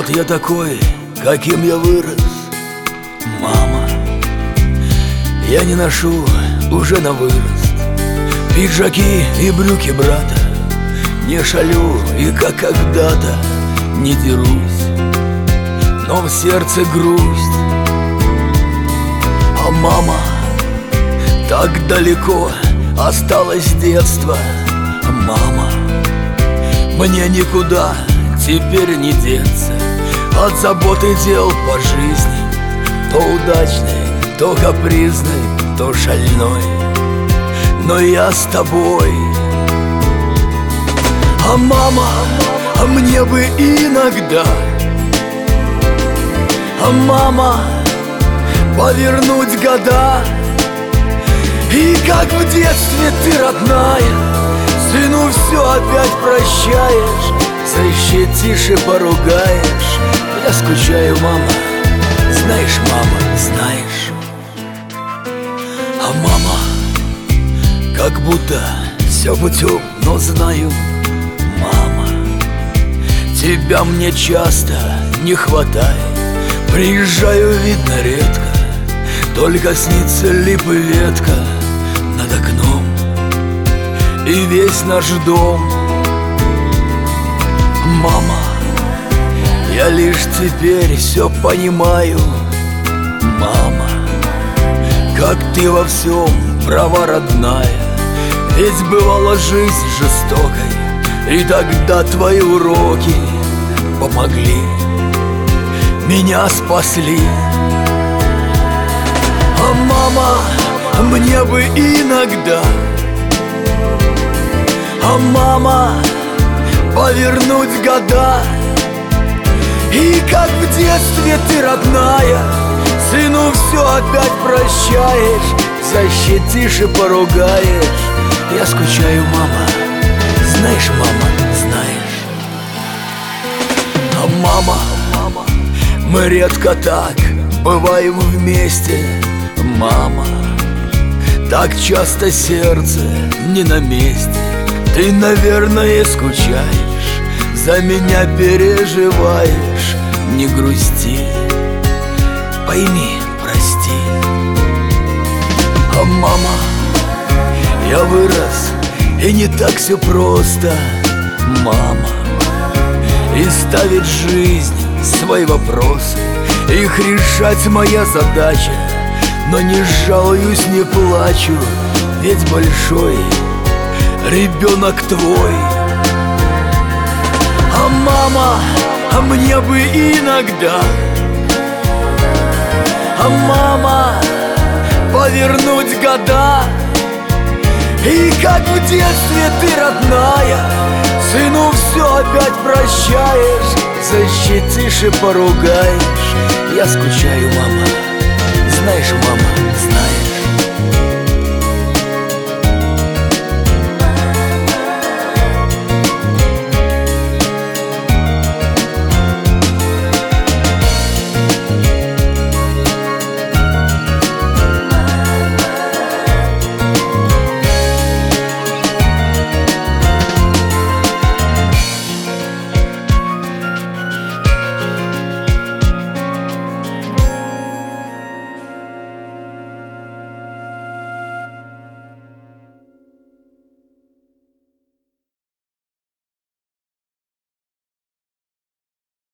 Вот я такой, каким я вырос, мама. Я не ношу уже на вырост пиджаки и брюки брата, не шалю и как когда-то не дерусь, но в сердце грусть. А мама так далеко осталось детство. Мама, мне никуда теперь не деться от заботы дел по жизни, то удачной, то капризной, то шальной, но я с тобой. А мама, а мне бы иногда, а мама, повернуть года, и как в детстве ты, родная, сыну все опять прощаешь, защитишь и поругаешь. Я скучаю, мама, знаешь, мама, знаешь. А мама, как будто все путем, но знаю, мама, тебя мне часто не хватает. Приезжаю, видно, редко, только снится липа ветка над окном и весь наш дом. Мама, я лишь теперь все понимаю, мама, как ты во всем права, родная. Ведь бывала жизнь жестокой, и тогда твои уроки помогли, меня спасли. А мама, мне бы иногда, а мама, повернуть года, и как в детстве ты, родная, сыну все опять прощаешь, защитишь и поругаешь. Я скучаю, мама, знаешь, мама, знаешь. А мама, мы редко так бываем вместе, мама, так часто сердце не на месте. Ты, наверное, скучаешь, за меня переживаешь. Не грусти, пойми, прости. А мама, я вырос, и не так все просто, мама. И ставить жизнь свои вопросы, их решать моя задача. Но не жалуюсь, не плачу, ведь большой ребенок твой. А мама, а мне бы иногда, а мама, повернуть года, и как в детстве ты, родная, сыну все опять прощаешь, защитишь и поругаешь. Я скучаю, мама,